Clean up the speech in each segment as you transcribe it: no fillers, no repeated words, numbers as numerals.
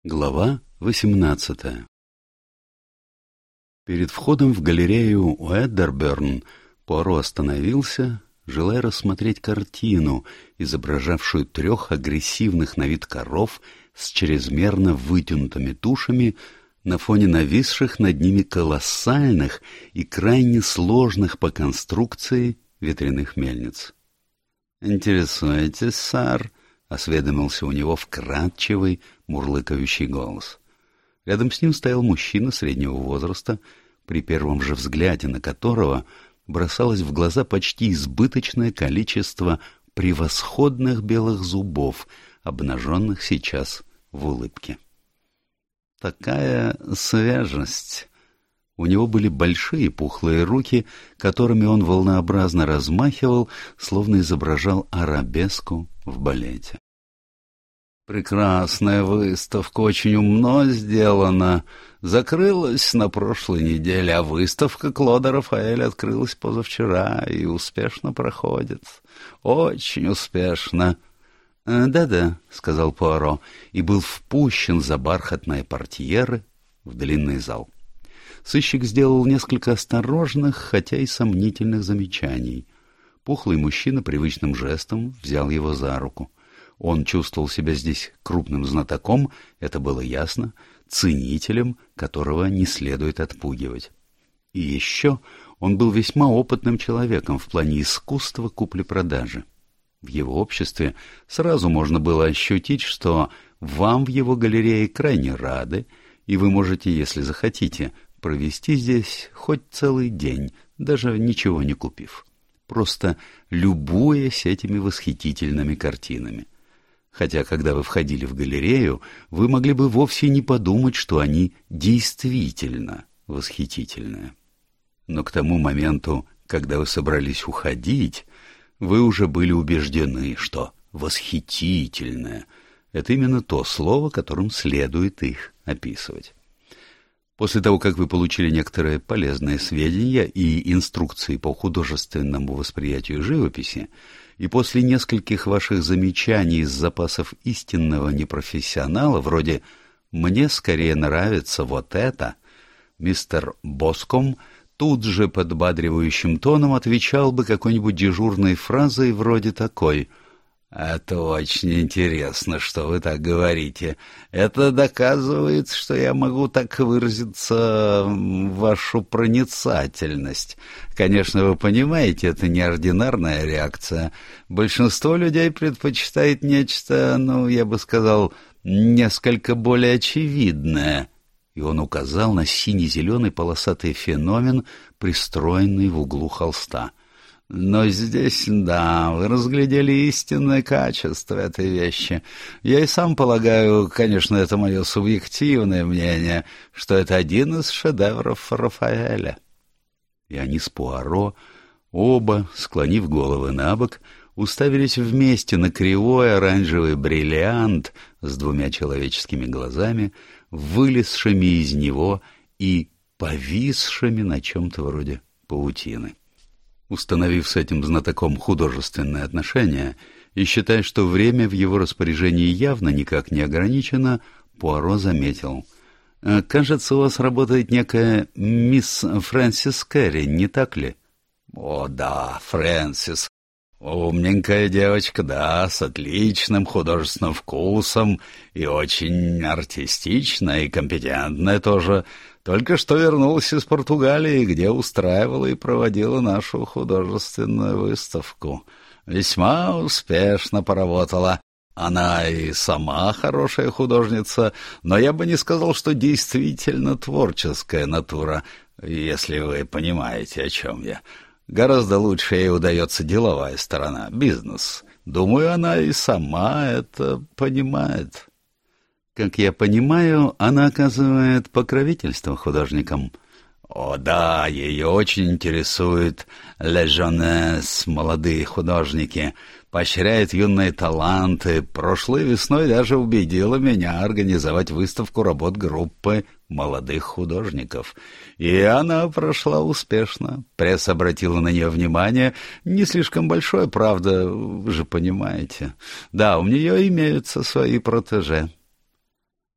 Глава 18. Перед входом в галерею Уэддерберн Пуаро остановился, желая рассмотреть картину, изображавшую 3 агрессивных на вид коров с чрезмерно вытянутыми тушами на фоне нависших над ними колоссальных и крайне сложных по конструкции ветряных мельниц. «Интересуетесь, сэр?» — осведомился у него вкрадчивый, мурлыкающий голос. Рядом с ним стоял мужчина среднего возраста, при первом же взгляде на которого бросалось в глаза почти избыточное количество превосходных белых зубов, обнаженных сейчас в улыбке. Такая свежесть! У него были большие пухлые руки, которыми он волнообразно размахивал, словно изображал арабеску в балете. «Прекрасная выставка, очень умно сделана. Закрылась на прошлой неделе, а выставка Клода Рафаэля открылась позавчера и успешно проходит. Очень успешно». «Да-да», — сказал Пуаро, и был впущен за бархатные портьеры в длинный зал. Сыщик сделал несколько осторожных, хотя и сомнительных замечаний. Пухлый мужчина привычным жестом взял его за руку. Он чувствовал себя здесь крупным знатоком, это было ясно, ценителем, которого не следует отпугивать. И еще он был весьма опытным человеком в плане искусства купли-продажи. В его обществе сразу можно было ощутить, что вам в его галерее крайне рады, и вы можете, если захотите, провести здесь хоть целый день, даже ничего не купив, просто любуясь этими восхитительными картинами. Хотя, когда вы входили в галерею, вы могли бы вовсе не подумать, что они действительно восхитительные. Но к тому моменту, когда вы собрались уходить, вы уже были убеждены, что «восхитительное» — это именно то слово, которым следует их описывать. После того, как вы получили некоторые полезные сведения и инструкции по художественному восприятию живописи, и после нескольких ваших замечаний из запасов истинного непрофессионала, вроде «мне скорее нравится вот это», мистер Боском тут же подбадривающим тоном отвечал бы какой-нибудь дежурной фразой вроде такой: «Это очень интересно, что вы так говорите. Это доказывает, что я могу так выразиться, вашу проницательность. Конечно, вы понимаете, это неординарная реакция. Большинство людей предпочитает нечто, я бы сказал, несколько более очевидное». И он указал на сине-зеленый полосатый феномен, пристроенный в углу холста. «Но здесь, да, вы разглядели истинное качество этой вещи. Я и сам полагаю, конечно, это мое субъективное мнение, что это один из шедевров Рафаэля». И они с Пуаро, оба, склонив головы набок, уставились вместе на кривой оранжевый бриллиант с 2 человеческими глазами, вылезшими из него и повисшими на чем-то вроде паутины. Установив с этим знатоком художественные отношения и считая, что время в его распоряжении явно никак не ограничено, Пуаро заметил: «Кажется, у вас работает некая мисс Фрэнсис Кэрри, не так ли?» «О, да, Фрэнсис. Умненькая девочка, да, с отличным художественным вкусом и очень артистичная и компетентная тоже. Только что вернулась из Португалии, где устраивала и проводила нашу художественную выставку. Весьма успешно поработала. Она и сама хорошая художница, но я бы не сказал, что действительно творческая натура, если вы понимаете, о чем я. Гораздо лучше ей удается деловая сторона, бизнес. Думаю, она и сама это понимает». «Как я понимаю, она оказывает покровительство художникам». «О, да, ее очень интересует «la jeunesse», молодые художники, поощряет юные таланты. Прошлой весной даже убедила меня организовать выставку работ группы молодых художников. И она прошла успешно. Пресса обратила на нее внимание. Не слишком большое, правда, вы же понимаете. Да, у нее имеются свои протеже».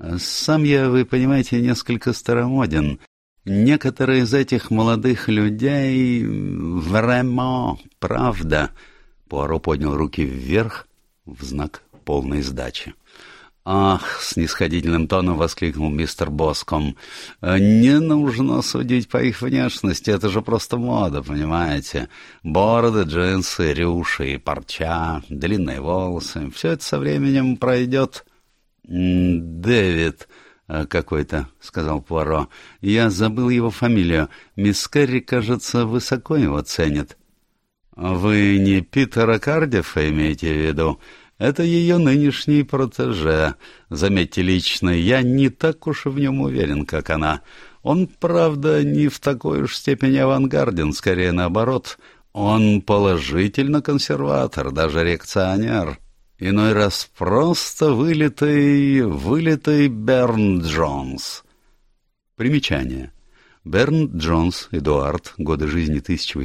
Сам я, вы понимаете, несколько старомоден. Некоторые из этих молодых людей... Vraiment, правда. Пуаро поднял руки вверх в знак полной сдачи. «Ах!» — снисходительным тоном воскликнул мистер Боском. «Не нужно судить по их внешности, это же просто мода, понимаете? Бороды, джинсы, рюши, парча, длинные волосы — все это со временем пройдет». «Дэвид какой-то», — сказал Пуаро. «Я забыл его фамилию. Мисс Керри, кажется, высоко его ценит». «Вы не Питера Кардифа имеете в виду? Это ее нынешний протеже. Заметьте лично, я не так уж и в нем уверен, как она. Он, правда, не в такой уж степени авангарден, скорее наоборот. Он положительно консерватор, даже реакционер. Иной раз просто вылитый Берн Джонс». Примечание. Берн Джонс Эдуард, годы жизни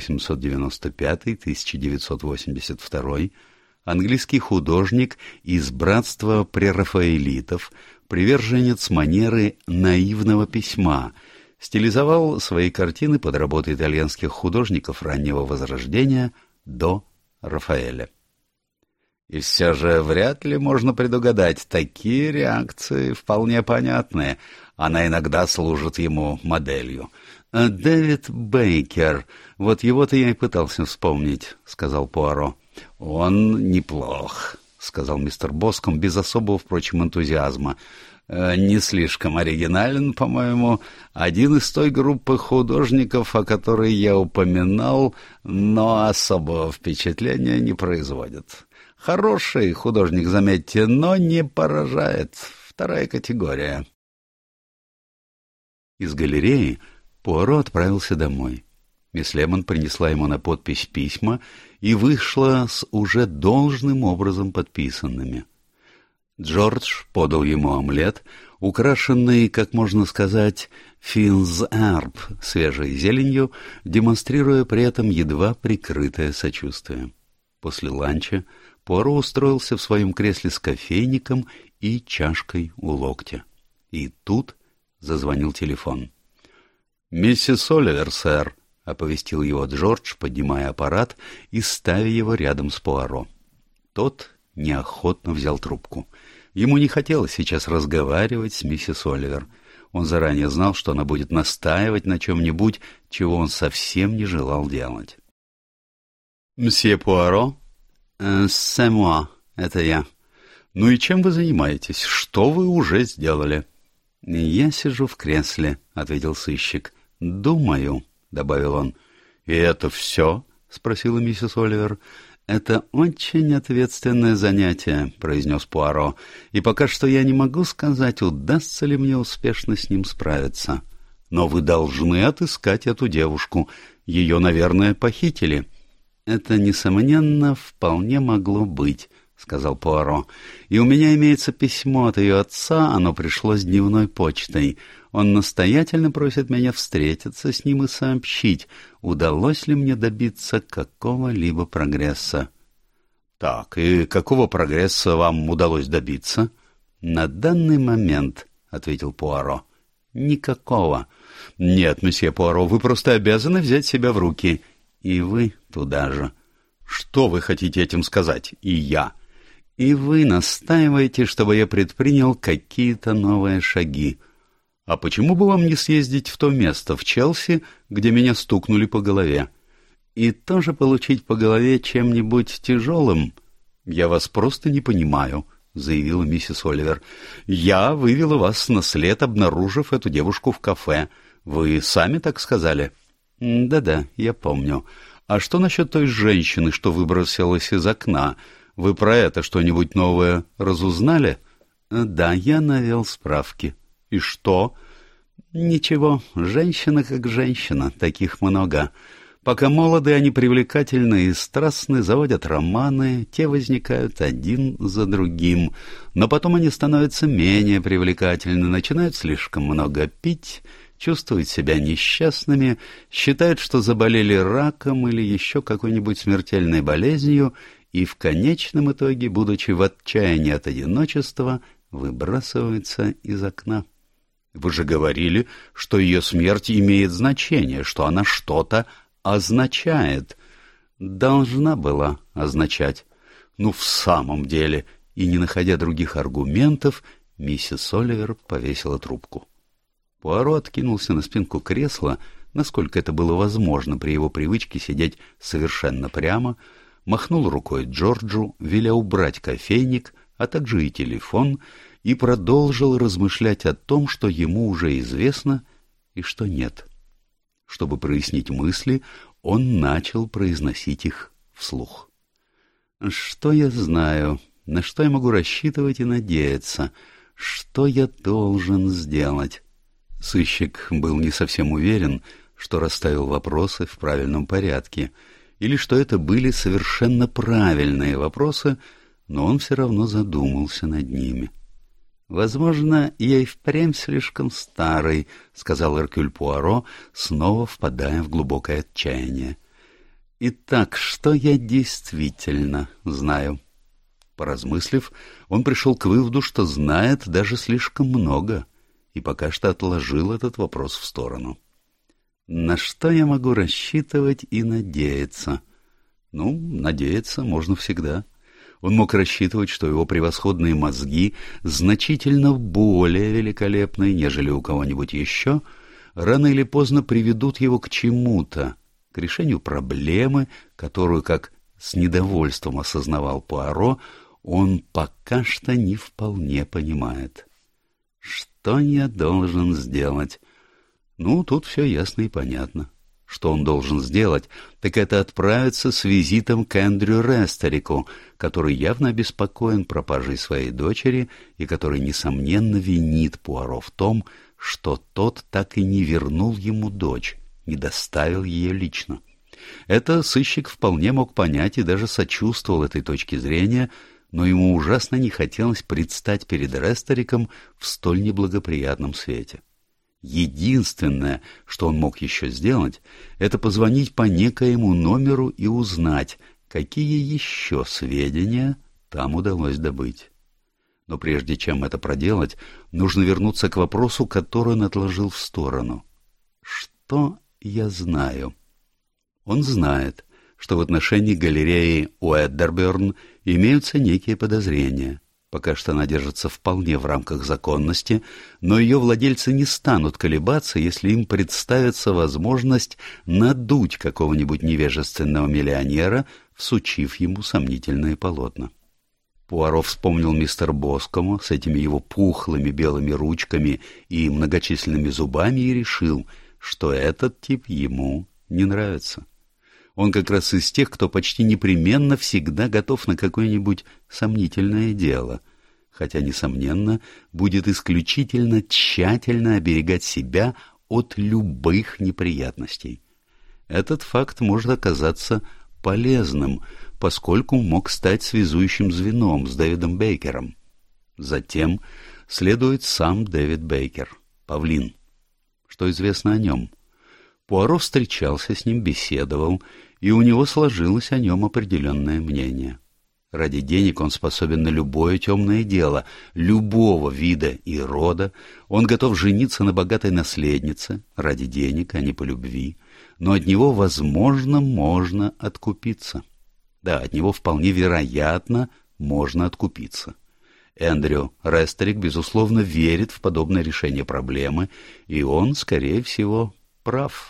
1895-1982, английский художник из братства прерафаэлитов, приверженец манеры наивного письма, стилизовал свои картины под работы итальянских художников раннего Возрождения до Рафаэля. И все же вряд ли можно предугадать, такие реакции вполне понятные. Она иногда служит ему моделью. «Дэвид Бейкер, вот его-то я и пытался вспомнить», — сказал Пуаро. «Он неплох», — сказал мистер Боском без особого, впрочем, энтузиазма. «Не слишком оригинален, по-моему. Один из той группы художников, о которой я упоминал, но особого впечатления не производит. Хороший художник, заметьте, но не поражает. Вторая категория». Из галереи Пуаро отправился домой. Мисс Лемон принесла ему на подпись письма и вышла с уже должным образом подписанными. Джордж подал ему омлет, украшенный, как можно сказать, финз-эрб, свежей зеленью, демонстрируя при этом едва прикрытое сочувствие. После ланча Пуаро устроился в своем кресле с кофейником и чашкой у локтя. И тут зазвонил телефон. «Миссис Оливер, сэр», — оповестил его Джордж, поднимая аппарат и ставя его рядом с Пуаро. Тот неохотно взял трубку. Ему не хотелось сейчас разговаривать с миссис Оливер. Он заранее знал, что она будет настаивать на чем-нибудь, чего он совсем не желал делать. «Мсье Пуаро?» «C'est moi, это я». «Ну и чем вы занимаетесь? Что вы уже сделали?» «Я сижу в кресле», — ответил сыщик. «Думаю», — добавил он. «И это все?» — спросила миссис Оливер. «Это очень ответственное занятие», — произнес Пуаро, «и пока что я не могу сказать, удастся ли мне успешно с ним справиться. Но вы должны отыскать эту девушку. Ее, наверное, похитили». «Это, несомненно, вполне могло быть», — сказал Пуаро. «И у меня имеется письмо от ее отца, оно пришло с дневной почтой. Он настоятельно просит меня встретиться с ним и сообщить, удалось ли мне добиться какого-либо прогресса». «Так, и какого прогресса вам удалось добиться?» «На данный момент», — ответил Пуаро, — «никакого». «Нет, месье Пуаро, вы просто обязаны взять себя в руки. И вы туда же». «Что вы хотите этим сказать? И я?» «И вы настаиваете, чтобы я предпринял какие-то новые шаги». «А почему бы вам не съездить в то место, в Челси, где меня стукнули по голове?» «И тоже получить по голове чем-нибудь тяжелым?» «Я вас просто не понимаю», — заявила миссис Оливер. «Я вывела вас на след, обнаружив эту девушку в кафе. Вы сами так сказали?» «Да-да, я помню. А что насчет той женщины, что выбросилась из окна? Вы про это что-нибудь новое разузнали?» «Да, я навел справки». «И что?» «Ничего, женщина как женщина, таких много. Пока молоды, они привлекательны и страстны, заводят романы, те возникают один за другим. Но потом они становятся менее привлекательны, начинают слишком много пить, чувствуют себя несчастными, считают, что заболели раком или еще какой-нибудь смертельной болезнью, и в конечном итоге, будучи в отчаянии от одиночества, выбрасывается из окна. Вы же говорили, что ее смерть имеет значение, что она что-то означает. Должна была означать. Ну, в самом деле, и не находя других аргументов, миссис Оливер повесила трубку. Пуаро откинулся на спинку кресла, насколько это было возможно при его привычке сидеть совершенно прямо, махнул рукой Джорджу, веля убрать кофейник, а также и телефон, и продолжил размышлять о том, что ему уже известно и что нет. Чтобы прояснить мысли, он начал произносить их вслух. «Что я знаю? На что я могу рассчитывать и надеяться? Что я должен сделать?» Сыщик был не совсем уверен, что расставил вопросы в правильном порядке, или что это были совершенно правильные вопросы, но он все равно задумался над ними. «Возможно, я и впрямь слишком старый», — сказал Эркюль Пуаро, снова впадая в глубокое отчаяние. «Итак, что я действительно знаю?» Поразмыслив, он пришел к выводу, что знает даже слишком много, и пока что отложил этот вопрос в сторону. «На что я могу рассчитывать и надеяться?» Ну, надеяться можно всегда. Он мог рассчитывать, что его превосходные мозги, значительно более великолепные, нежели у кого-нибудь еще, рано или поздно приведут его к чему-то, к решению проблемы, которую, как с недовольством осознавал Пуаро, он пока что не вполне понимает. Что я должен сделать? Ну, тут все ясно и понятно. Что он должен сделать, так это отправиться с визитом к Эндрю Рестерику, который явно обеспокоен пропажей своей дочери и который, несомненно, винит Пуаро в том, что тот так и не вернул ему дочь, не доставил ее лично. Это сыщик вполне мог понять и даже сочувствовал этой точке зрения, но ему ужасно не хотелось предстать перед Рестериком в столь неблагоприятном свете. Единственное, что он мог еще сделать, это позвонить по некоему номеру и узнать, какие еще сведения там удалось добыть. Но прежде чем это проделать, нужно вернуться к вопросу, который он отложил в сторону. Что я знаю? Он знает, что в отношении галереи Уэддерберн имеются некие подозрения. Пока что она держится вполне в рамках законности, но ее владельцы не станут колебаться, если им представится возможность надуть какого-нибудь невежественного миллионера, всучив ему сомнительные полотна. Пуаро вспомнил мистера Боскому с этими его пухлыми белыми ручками и многочисленными зубами и решил, что этот тип ему не нравится. Он как раз из тех, кто почти непременно всегда готов на какое-нибудь сомнительное дело, хотя, несомненно, будет исключительно тщательно оберегать себя от любых неприятностей. Этот факт может оказаться полезным, поскольку мог стать связующим звеном с Дэвидом Бейкером. Затем следует сам Дэвид Бейкер, павлин. Что известно о нем? Пуаро встречался с ним, беседовал, и у него сложилось о нем определенное мнение. Ради денег он способен на любое темное дело, любого вида и рода. Он готов жениться на богатой наследнице, ради денег, а не по любви. Но от него, возможно, можно откупиться. Да, от него вполне вероятно можно откупиться. Эндрю Рестерик, безусловно, верит в подобное решение проблемы, и он, скорее всего, прав.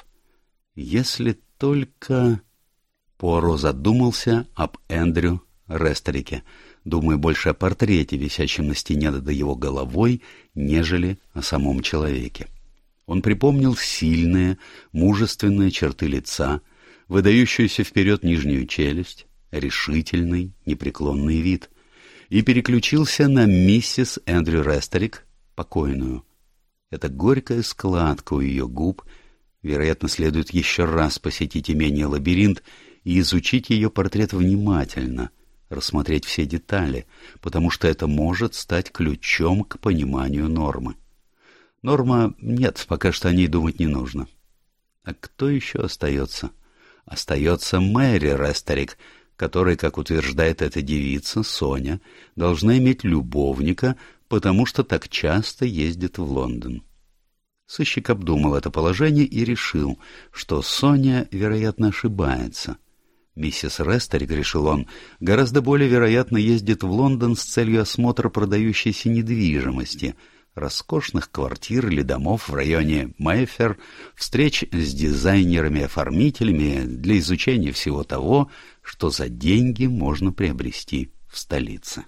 Если только... Пуаро задумался об Эндрю Рестерике, думая больше о портрете, висящем на стене над его головой, нежели о самом человеке. Он припомнил сильные, мужественные черты лица, выдающуюся вперед нижнюю челюсть, решительный, непреклонный вид, и переключился на миссис Эндрю Рестерик, покойную. Эта горькая складка у ее губ, вероятно, следует еще раз посетить имение «Лабиринт» и изучить ее портрет внимательно, рассмотреть все детали, потому что это может стать ключом к пониманию Нормы. Норма нет, пока что о ней думать не нужно. А кто еще остается? Остается Мэри Рестерик, который, как утверждает эта девица, Соня, должна иметь любовника, потому что так часто ездит в Лондон. Сыщик обдумал это положение и решил, что Соня, вероятно, ошибается. Миссис Ресторик, решил он, гораздо более вероятно ездит в Лондон с целью осмотра продающейся недвижимости, роскошных квартир или домов в районе Мэйфэр, встреч с дизайнерами-оформителями для изучения всего того, что за деньги можно приобрести в столице.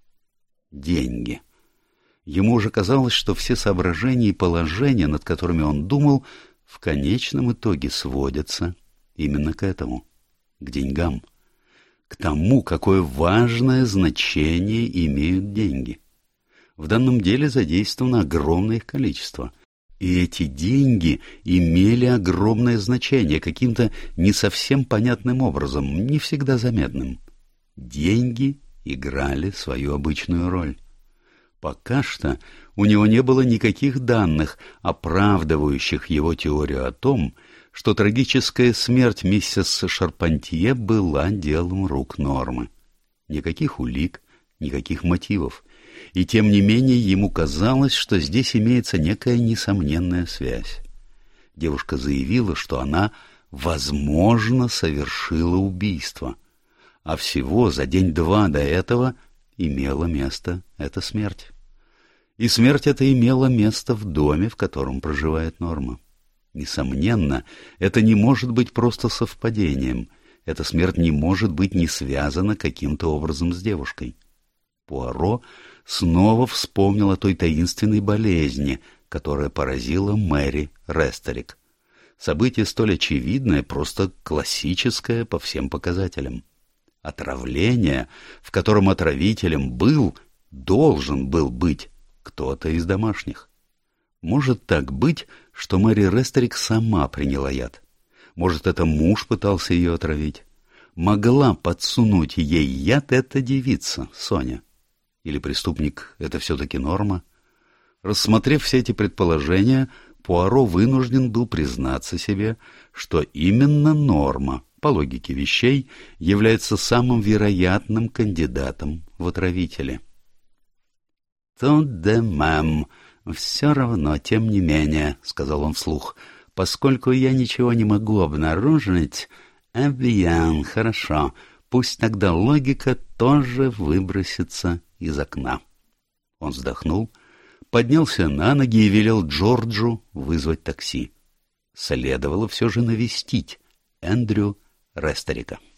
Деньги. Ему уже казалось, что все соображения и положения, над которыми он думал, в конечном итоге сводятся именно к этому, к деньгам, к тому, какое важное значение имеют деньги. В данном деле задействовано огромное их количество. И эти деньги имели огромное значение каким-то не совсем понятным образом, не всегда заметным. Деньги играли свою обычную роль. Пока что у него не было никаких данных, оправдывающих его теорию о том, что трагическая смерть миссис Шарпантье была делом рук Нормы. Никаких улик, никаких мотивов. И тем не менее ему казалось, что здесь имеется некая несомненная связь. Девушка заявила, что она, возможно, совершила убийство, а всего за день-два до этого имела место эта смерть. И смерть эта имела место в доме, в котором проживает Норма. Несомненно, это не может быть просто совпадением. Эта смерть не может быть не связана каким-то образом с девушкой. Пуаро снова вспомнил о той таинственной болезни, которая поразила Мэри Ресторик. Событие столь очевидное, просто классическое по всем показателям. Отравление, в котором отравителем должен был быть кто-то из домашних. Может так быть, что Мэри Ресторик сама приняла яд. Может, это муж пытался ее отравить. Могла подсунуть ей яд эта девица, Соня. Или преступник — это все-таки Норма? Рассмотрев все эти предположения, Пуаро вынужден был признаться себе, что именно Норма, по логике вещей, является самым вероятным кандидатом в отравители. «Тут де мэм, все равно, тем не менее», — сказал он вслух, — «поскольку я ничего не могу обнаружить, bien, хорошо, пусть тогда логика тоже выбросится из окна». Он вздохнул, поднялся на ноги и велел Джорджу вызвать такси. Следовало все же навестить Эндрю Ресторика.